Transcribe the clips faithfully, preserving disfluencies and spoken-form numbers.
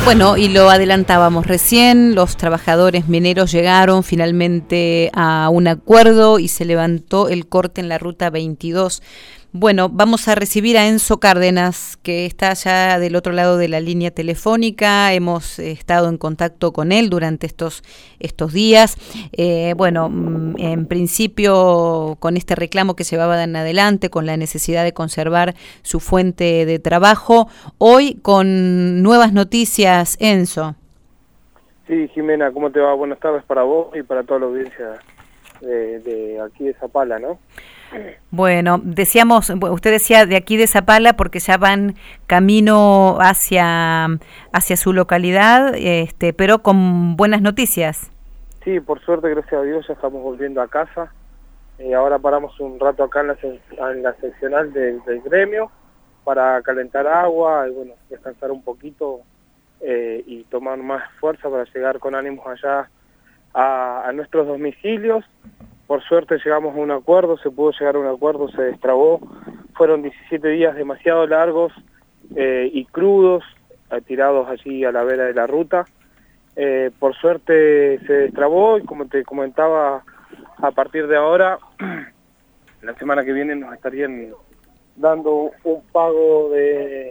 Bueno, y lo adelantábamos recién, los trabajadores mineros llegaron finalmente a un acuerdo y se levantó el corte en la ruta veintidós. Bueno, vamos a recibir a Enzo Cárdenas, que está ya del otro lado de la línea telefónica. Hemos eh, estado en contacto con él durante estos, estos días. Eh, bueno, en principio, con este reclamo que llevaban adelante, con la necesidad de conservar su fuente de trabajo, hoy con nuevas noticias, Enzo. Sí, Jimena, ¿cómo te va? Buenas tardes para vos y para toda la audiencia de, de aquí de Zapala, ¿no? Bueno, decíamos, usted decía de aquí de Zapala porque ya van camino hacia hacia su localidad, este, pero con buenas noticias. Sí, por suerte, gracias a Dios, ya estamos volviendo a casa. Eh, ahora paramos un rato acá en la, en la seccional del, del gremio para calentar agua y bueno, descansar un poquito eh, y tomar más fuerza para llegar con ánimos allá a, a nuestros domicilios. Por suerte llegamos a un acuerdo, se pudo llegar a un acuerdo, se destrabó. Fueron diecisiete días demasiado largos eh, y crudos, eh, tirados allí a la vera de la ruta. Eh, por suerte se destrabó y como te comentaba, a partir de ahora, la semana que viene nos estarían dando un pago de,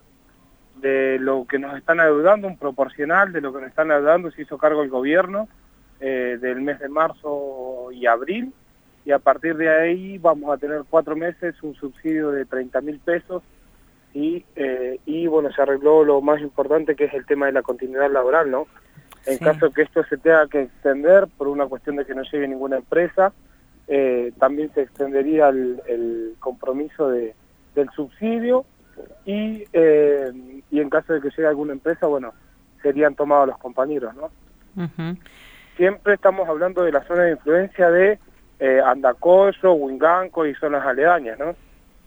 de lo que nos están adeudando, un proporcional de lo que nos están adeudando, se hizo cargo el gobierno. Eh, del mes de marzo y abril, y a partir de ahí vamos a tener cuatro meses un subsidio de treinta mil pesos y, eh, y bueno, se arregló lo más importante, que es el tema de la continuidad laboral, ¿no? En sí. Caso que esto se tenga que extender por una cuestión de que no llegue ninguna empresa, eh, también se extendería el, el compromiso de, del subsidio y, eh, y en caso de que llegue alguna empresa, bueno, serían tomados los compañeros, ¿no? Uh-huh. Siempre estamos hablando de la zona de influencia de eh, Andacollo, Huinganco y zonas aledañas, ¿no?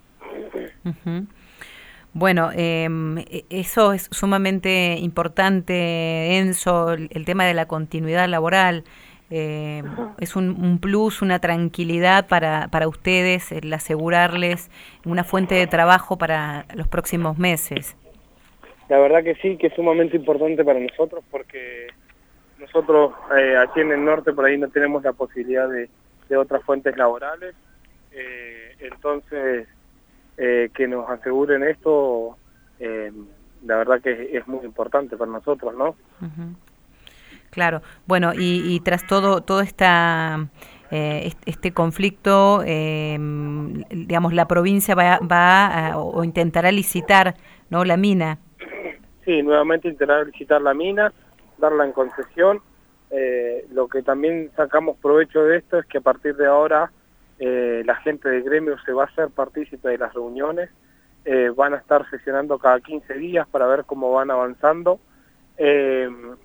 Uh-huh. Bueno, eh, eso es sumamente importante, Enzo, el, el tema de la continuidad laboral. Eh, es un, un plus, una tranquilidad para, para ustedes, el asegurarles una fuente de trabajo para los próximos meses. La verdad que sí, que es sumamente importante para nosotros porque nosotros eh, aquí en el norte por ahí no tenemos la posibilidad de, de otras fuentes laborales, eh, entonces eh, que nos aseguren esto, eh, la verdad que es, es muy importante para nosotros, ¿no? Uh-huh. Claro, bueno, y, y tras todo todo esta eh, este conflicto, eh, digamos, la provincia va, va a, o intentará licitar, ¿no?, la mina. Sí, nuevamente intentará licitar la mina, darla en concesión. Eh, lo que también sacamos provecho de esto es que a partir de ahora eh, la gente del gremio se va a hacer partícipe de las reuniones, eh, van a estar sesionando cada quince días para ver cómo van avanzando, eh,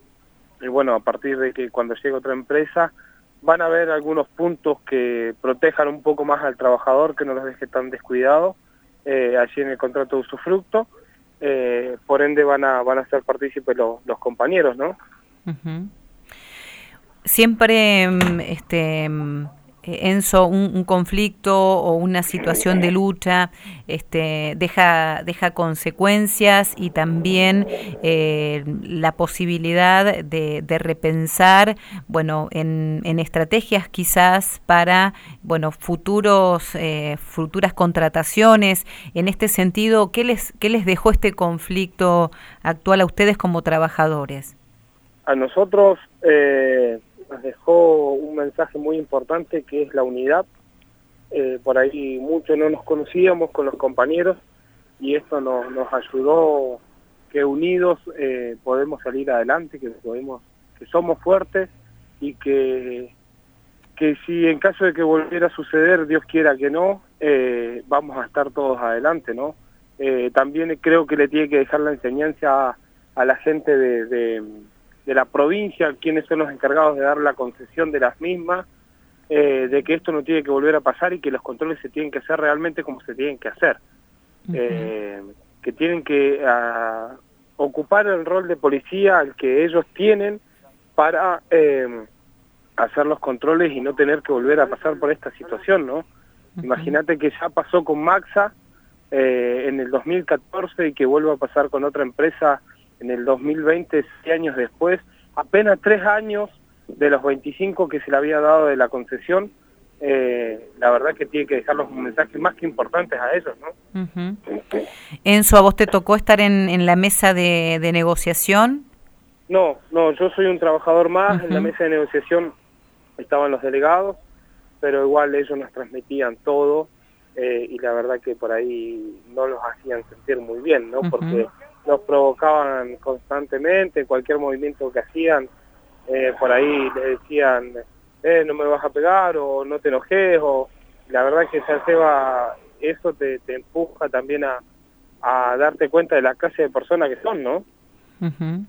y bueno, a partir de que cuando llegue otra empresa van a haber algunos puntos que protejan un poco más al trabajador, que no los deje tan descuidado eh, allí en el contrato de usufructo. Eh, por ende van a van a ser partícipes los, los compañeros, ¿no? Uh-huh. Siempre, este, Enzo, un, un conflicto o una situación de lucha, este, deja deja consecuencias y también eh, la posibilidad de, de repensar, bueno, en, en estrategias quizás para, bueno, futuros eh, futuras contrataciones. En este sentido, ¿qué les qué les dejó este conflicto actual a ustedes como trabajadores? A nosotros eh, nos dejó un mensaje muy importante, que es la unidad. Eh, por ahí mucho no nos conocíamos con los compañeros y esto nos, nos ayudó, que unidos eh, podemos salir adelante, que podemos, que somos fuertes y que, que si en caso de que volviera a suceder, Dios quiera que no, eh, vamos a estar todos adelante, ¿no? Eh, también creo que le tiene que dejar la enseñanza a, a la gente de... de de la provincia, quienes son los encargados de dar la concesión de las mismas, eh, de que esto no tiene que volver a pasar y que los controles se tienen que hacer realmente como se tienen que hacer. Uh-huh. eh, que tienen que uh, ocupar el rol de policía al que ellos tienen para eh, hacer los controles y no tener que volver a pasar por esta situación, ¿no? Uh-huh. Imagínate que ya pasó con Maxa eh, en el dos mil catorce y que vuelva a pasar con otra empresa en el dos mil veinte, seis años después, apenas tres años de los veinticinco que se le había dado de la concesión. Eh, la verdad que tiene que dejarlos un mensaje más que importantes a ellos, ¿no? Uh-huh. Enzo, ¿a vos te tocó estar en, en la mesa de, de negociación? No, no, yo soy un trabajador más. Uh-huh. En la mesa de negociación estaban los delegados, pero igual ellos nos transmitían todo, eh, y la verdad que por ahí no los hacían sentir muy bien, ¿no? Uh-huh. Porque nos provocaban constantemente, cualquier movimiento que hacían, eh, por ahí les decían, eh, no me vas a pegar, o no te enojes, o la verdad que se Seba, eso te, te empuja también a, a darte cuenta de la clase de personas que son, ¿no? Uh-huh.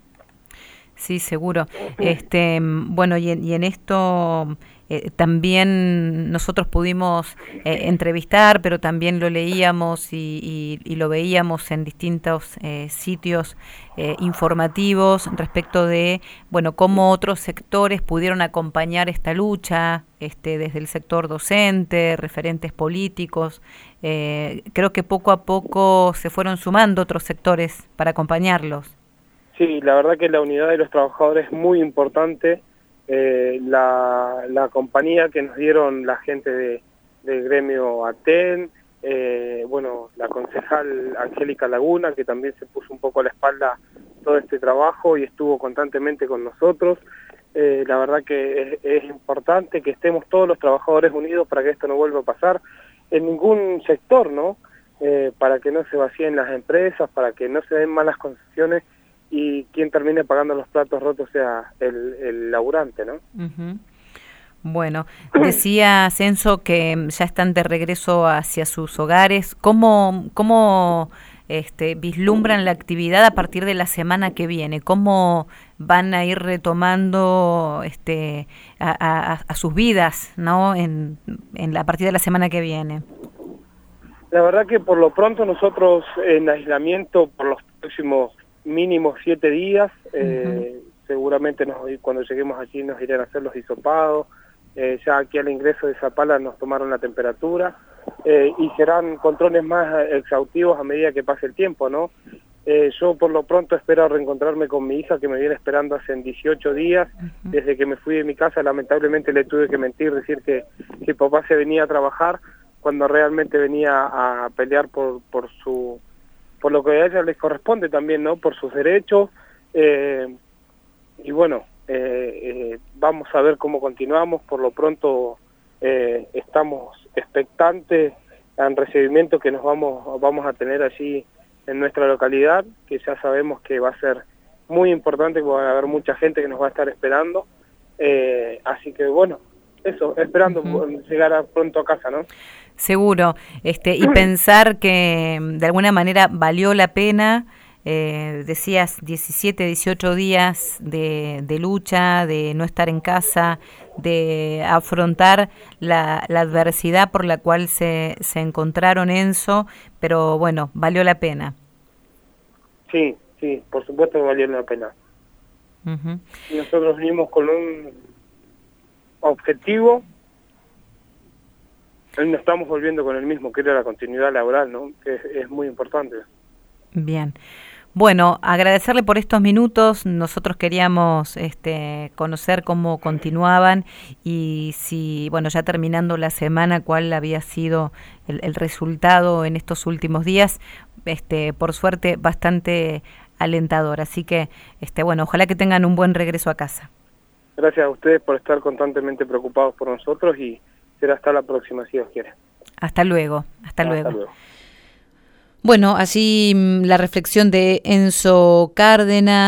Sí, seguro. Este, bueno, y en, y en esto eh, también nosotros pudimos eh, entrevistar, pero también lo leíamos y, y, y lo veíamos en distintos eh, sitios eh, informativos respecto de, bueno, cómo otros sectores pudieron acompañar esta lucha, este, desde el sector docente, referentes políticos. Eh, creo que poco a poco se fueron sumando otros sectores para acompañarlos. Sí, la verdad que la unidad de los trabajadores es muy importante. Eh, la, la compañía que nos dieron la gente de, del gremio ATEN, eh, bueno, la concejal Angélica Laguna, que también se puso un poco a la espalda todo este trabajo y estuvo constantemente con nosotros. Eh, la verdad que es, es importante que estemos todos los trabajadores unidos para que esto no vuelva a pasar en ningún sector, ¿no? Eh, para que no se vacíen las empresas, para que no se den malas concesiones y quien termine pagando los platos rotos sea el, el laburante, ¿no? Uh-huh. Bueno, decía Enzo que ya están de regreso hacia sus hogares. ¿Cómo, cómo este, vislumbran la actividad a partir de la semana que viene? ¿Cómo van a ir retomando este, a, a, a sus vidas, ¿no? En, en la, a partir de la semana que viene. La verdad que por lo pronto nosotros en aislamiento por los próximos mínimo siete días, eh, uh-huh. seguramente nos, cuando lleguemos allí nos irán a hacer los hisopados, eh, ya aquí al ingreso de Zapala nos tomaron la temperatura, eh, y serán controles más exhaustivos a medida que pase el tiempo, ¿no? Eh, yo por lo pronto espero reencontrarme con mi hija que me viene esperando hace dieciocho días, uh-huh. desde que me fui de mi casa. Lamentablemente le tuve que mentir, decir que, que papá se venía a trabajar, cuando realmente venía a pelear por, por su... por lo que a ella les corresponde también, ¿no? Por sus derechos, eh, y bueno, eh, eh, vamos a ver cómo continuamos. Por lo pronto eh, estamos expectantes al recibimiento que nos vamos, vamos a tener allí en nuestra localidad, que ya sabemos que va a ser muy importante, porque va a haber mucha gente que nos va a estar esperando, eh, así que bueno, eso, esperando uh-huh. llegar a pronto a casa, ¿no? Seguro, este, y pensar que de alguna manera valió la pena, eh, decías diecisiete, dieciocho días de, de lucha, de no estar en casa, de afrontar la, la adversidad por la cual se, se encontraron, Enzo, pero bueno, valió la pena. Sí, sí, por supuesto que valió la pena. Uh-huh. Y nosotros venimos con un objetivo. No estamos volviendo con el mismo, que era la continuidad laboral, ¿no? Que es, es muy importante. Bien. Bueno, agradecerle por estos minutos. Nosotros queríamos este, conocer cómo continuaban y si, bueno, ya terminando la semana, cuál había sido el, el resultado en estos últimos días. Este, por suerte, bastante alentador. Así que, este, bueno, ojalá que tengan un buen regreso a casa. Gracias a ustedes por estar constantemente preocupados por nosotros y será hasta la próxima, si Dios quiere. Hasta luego, hasta, hasta luego. luego. Bueno, así la reflexión de Enzo Cárdenas.